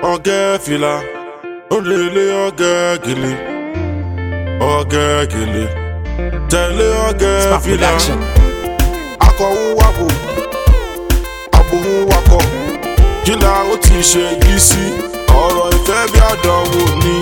ọ̀gẹ́ fìlà òrèlé ọ̀gẹ́ gèlè tẹ̀lé ọ̀gẹ́ fìlà akọ̀wé wakọ̀ àbòwò wakọ̀ kìlà ó ti ṣe yìí sí ọ̀rọ̀ ìfẹ́ bí àdánwò ni.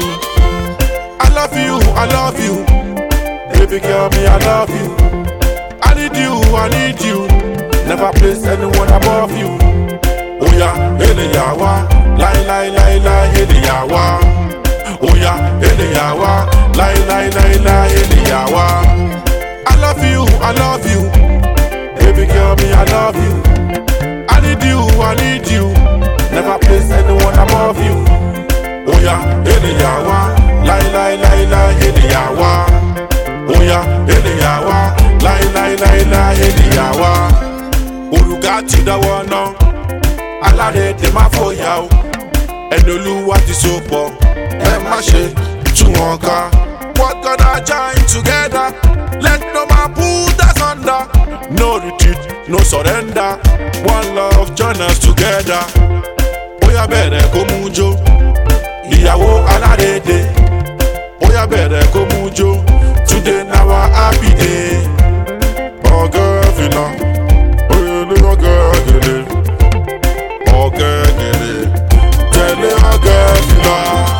I love you, baby girl me I love you. I need you, never place anyone above you. Oya, eleyawa, lai, eleyawa. Oya, eleyawa, lai, eleyawa. I love you, baby girl me I love you. I need you, never place anyone above you. Oya, eleyawa, lai, eleyawa. Oya, eleyawa, lai, eleyawa. Olùkà ti dáwọ́ náà. Alárèdè má fòyà o, ẹni Olúwa ti so pọ̀, ẹ má ṣe tú wọn ká. What gonna join together? Let no man put us under. No retreat, no surrender. One love join us together. Bóyá bẹ̀rẹ̀ kó mú jó, ìyàwó alárèdè. Bóyá bẹ̀rẹ̀ kó mú jó, today na our happy day. Ọ̀gẹ́ fìlà, òrèlé ọ̀gẹ́ gèlè. Tẹ̀lé ọ̀gẹ́ fìlà.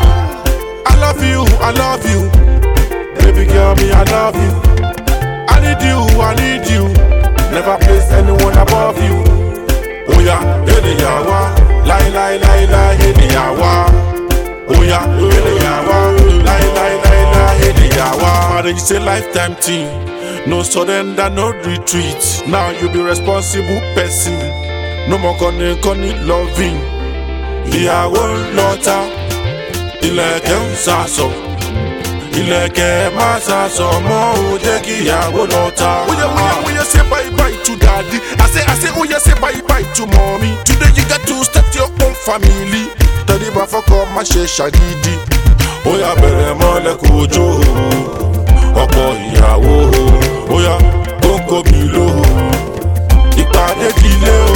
I love you, baby girl me I love you. I need you, never place anyone above you. Oya, eleyawa, lai, eleyawa. Oya, eleyawa, lai, eleyawa. Marriage is a lifetime thing, no surrender, no retreat. Now you be responsible person. No more kọ́ni loving. Ìyàwó lọ́ta, ìlẹ̀kẹ̀ ń sàsọ. Ìlẹ̀kẹ̀ má sàsọ mọ́ ò jẹ́ kí ìyàwó lọ́ta. Oya say bye bye to daddy. I say oya say bye bye to mommy. Today you got to start your own family. Tẹríba fọ́kọ má ṣe ṣàgídí. Oya bẹ̀rẹ̀ mọ́lẹ̀ kó jó. Ọ̀pọ̀ ìyàwó. Oya kókó mi lò. Ìpàdé kílé o.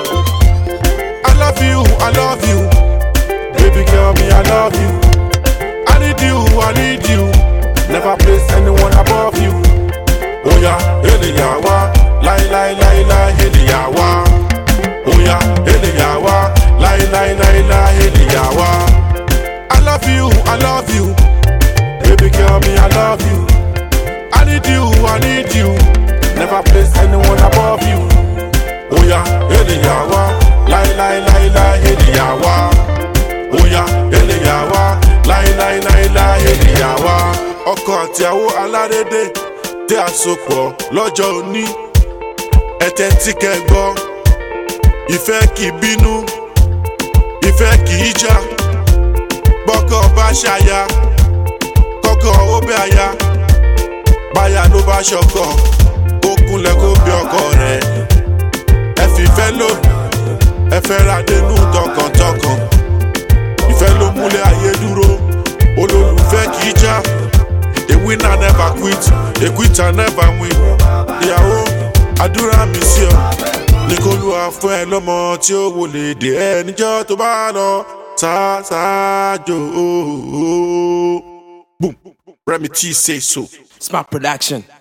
I love you, baby girl me I love you. I need you, never place anyone above you. Oya, eleyawa, lai, eleyawa. Oya, eleyawa, lai, eleyawa. I love you, baby girl me I love you. I need you, never place anyone above you. Oya, eleyawa, lai, eleyawa. Oya, eleyawa, lai, eleyawa. Ọkọ àti ìyàwó alárèdè tẹ́ àsopọ̀ lọ́jọ́ òní. Ẹ̀tẹ̀ tí kẹ́ gbọ́, ìfẹ́ kì í bínú, ìfẹ́ kì í jà. Bọ́kọ bá ṣaya, kọ́kọ́ ó bẹ́ aya. Báya ló bá ṣọkọ, ó kúnlẹ̀ kó bí ọkọ rẹ̀. Ẹ fìfẹ́ lò, ẹ fẹ́ ra dénú tọkàntọkàn. Ìfẹ́ ló múlẹ̀ ayé dúró, olólùfẹ́ kì í jà. A winner never quit, a quitter never win. Ìyàwó, àdúrà mi sí ọ. Ní k'Olúwa fún ẹ lọ́mọ tí ó wọlé dé ẹ níjọ́ tó bá lọ ṣáájò. Boom, Remy T say so. Smart production.